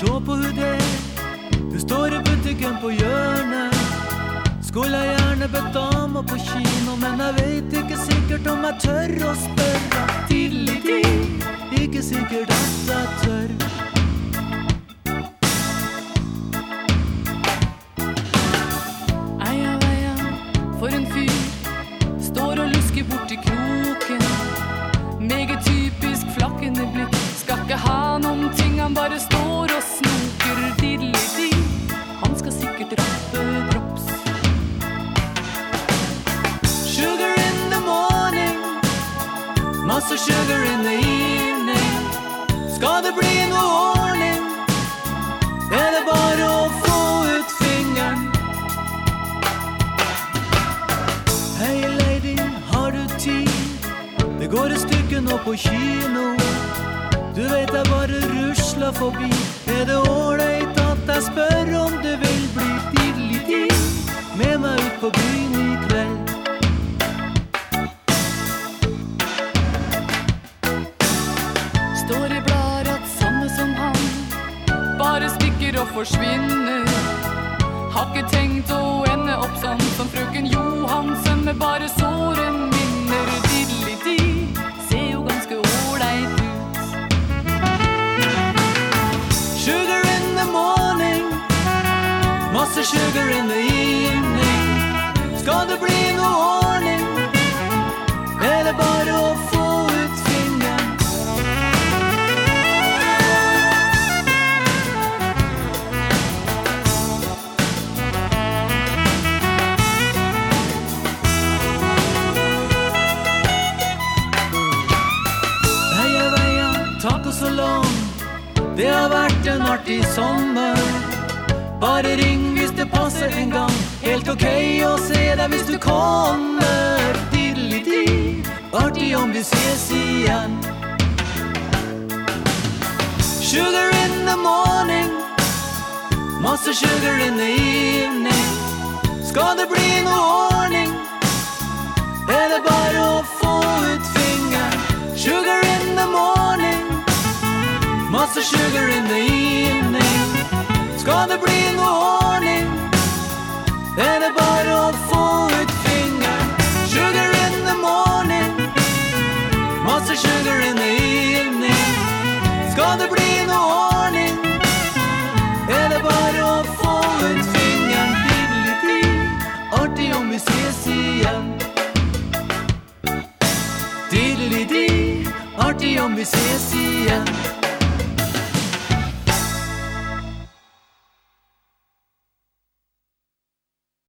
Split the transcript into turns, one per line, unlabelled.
Se på hun der, hun står i butikken på hjørnet. Skulle jeg gjerne bedt dama på kino, men jeg vet ikke sikkert om jeg tør å spørre. Tidlig, ikke sikkert at jeg tør.
Eia, for en fyr, står og lusker bort i kroken. Meget typisk flakkende blikk, skal ikke ha noen ting, han bare står og snoker. Diddeli-di, han skal sikkert rappe drops.
Sugar in the morning, masse sugar in the evening. Skal det bli noe ordning, det bare å få ut fingeren. Hei lady, har du tid? Det går et stykke nå på kino. Du vet jeg bare rusler forbi. Det ordentlig at jeg spør om du vil bli diddeli-di med meg ut på byen i kveld?
Står i bladet at samme som han bare stikker og forsvinner. Har ikke tenkt å ende opp sånn som frøken Johansen med bare såre minner. Diddeli-di ser jo ganske ordentlig ut.
Sugar in the morning, masse sugar in the evening. Skal det bli noe ordning, det bare å få ut fingeren? Takk og så lang, det har vært en artig sommer. Bare ring hvis det passer en gang. Helt ok å se deg hvis du kommer. Diddeli-di, artig om vi ses igjen. Sugar in the morning, masse sugar in the evening. Skal det bli noe ordning, det bare å få ut fingeren? Sugar in the morning, masse sugar in the evening. Skal det bli noe ordning, det bare å få ut fingeren? Sugar in the morning, masse sugar in the evening. Skal det bli noe ordning, det bare å få ut fingeren? Diddeli-di, artig om vi ses igjen. Diddeli-di, artig om vi ses igjen.